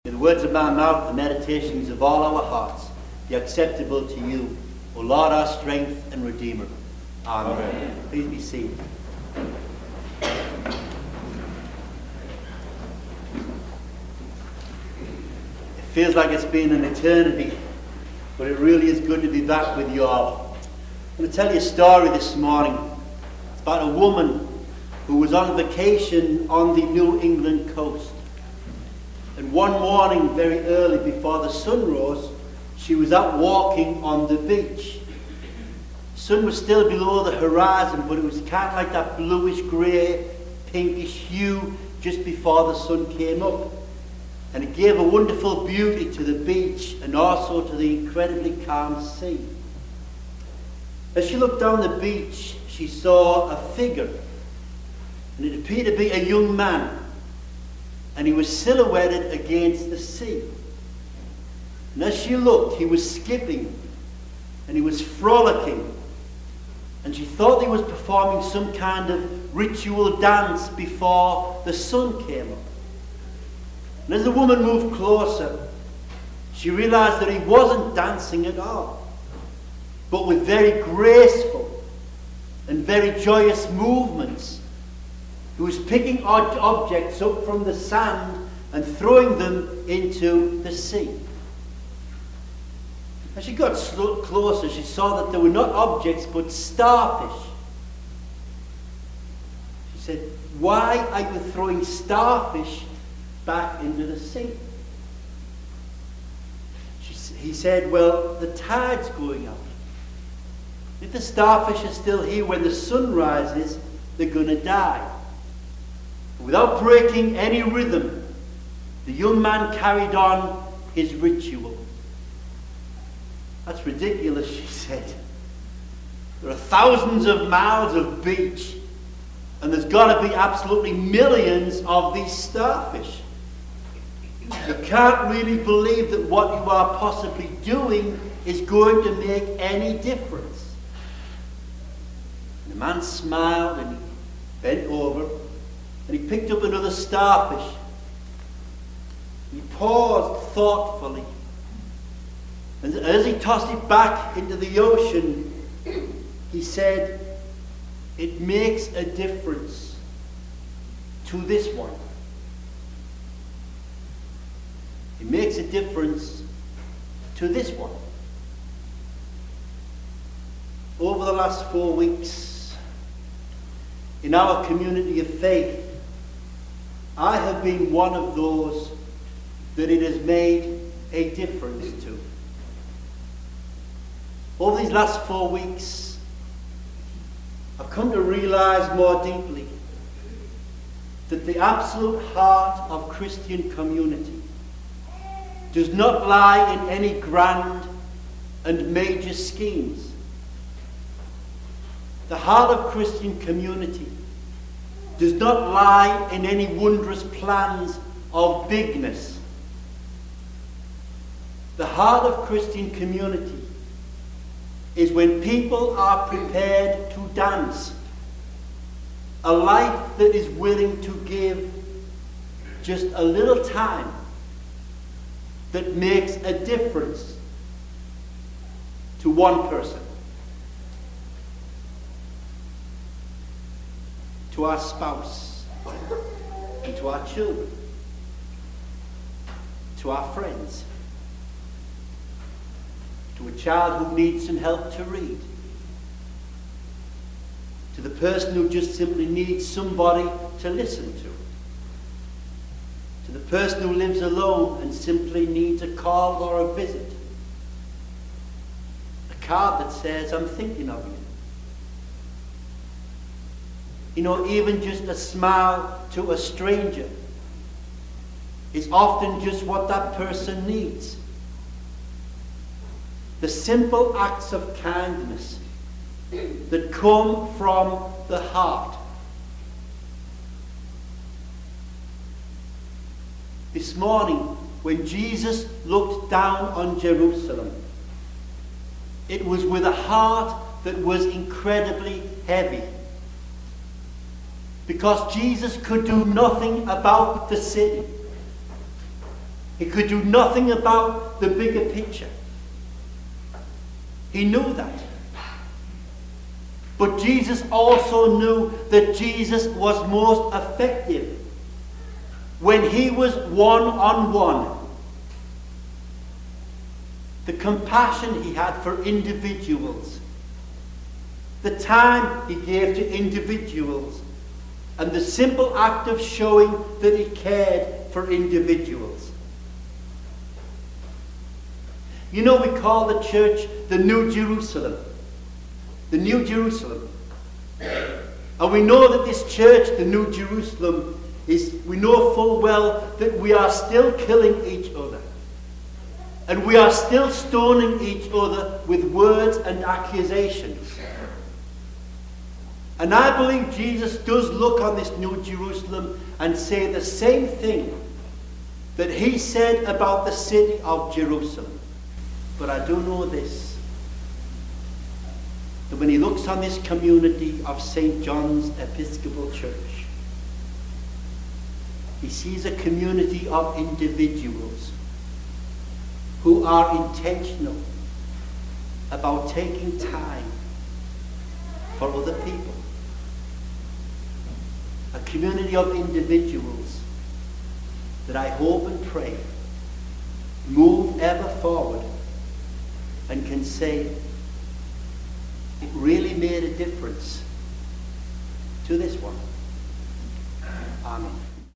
May the words of my mouth, the meditations of all our hearts, be acceptable to you, O Lord, our strength and Redeemer. Amen. Amen. Please be seated. It feels like it's been an eternity, but it really is good to be back with you all. I'm going to tell you a story this morning. It's about a woman who was on vacation on the New England coast. And one morning, very early before the sun rose, she was out walking on the beach. The sun was still below the horizon, but it was kind of like that bluish grey, pinkish hue just before the sun came up. And it gave a wonderful beauty to the beach and also to the incredibly calm sea. As she looked down the beach, she saw a figure. And it appeared to be a young man. And he was silhouetted against the sea. And as she looked, he was skipping and he was frolicking. And she thought he was performing some kind of ritual dance before the sun came up. And as the woman moved closer, she realized that he wasn't dancing at all, but with very graceful and very joyous movements. He was picking odd objects up from the sand and throwing them into the sea. As she got closer, she saw that they were not objects but starfish. She said, "Why are you throwing starfish back into the sea?" He said, "Well, the tide's going out. If the starfish are still here when the sun rises, they're going to die." Without breaking any rhythm, the young man carried on his ritual. "That's ridiculous," she said. "There are thousands of miles of beach, and there's got to be absolutely millions of these starfish. You can't really believe that what you are possibly doing is going to make any difference." And the man smiled and he bent over and he picked up another starfish. He paused thoughtfully. And as he tossed it back into the ocean, he said, "It makes a difference to this one. It makes a difference to this one." Over the last 4 weeks, in our community of faith, I have been one of those that it has made a difference to. Over these last 4 weeks, I've come to realize more deeply that the absolute heart of Christian community does not lie in any grand and major schemes. The heart of Christian community does not lie in any wondrous plans of bigness. The heart of Christian community is when people are prepared to dance, a life that is willing to give just a little time that makes a difference to one person, to our spouse, and to our children, to our friends, to a child who needs some help to read, to the person who just simply needs somebody to listen to the person who lives alone and simply needs a call or a visit, a card that says, "I'm thinking of you." You know, even just a smile to a stranger is often just what that person needs. The simple acts of kindness that come from the heart. This morning, when Jesus looked down on Jerusalem, it was with a heart that was incredibly heavy. Because Jesus could do nothing about the city. He could do nothing about the bigger picture. He knew that. But Jesus also knew that Jesus was most effective when he was one-on-one. The compassion he had for individuals, the time he gave to individuals, and the simple act of showing that he cared for individuals. You know, we call the church the New Jerusalem. The New Jerusalem. And we know that this church, the New Jerusalem, we know full well that we are still killing each other. And we are still stoning each other with words and accusations. And I believe Jesus does look on this New Jerusalem and say the same thing that he said about the city of Jerusalem. But I do know this, that when he looks on this community of St. John's Episcopal Church, he sees a community of individuals who are intentional about taking time for other people. A community of individuals that I hope and pray move ever forward and can say it really made a difference to this one. Amen.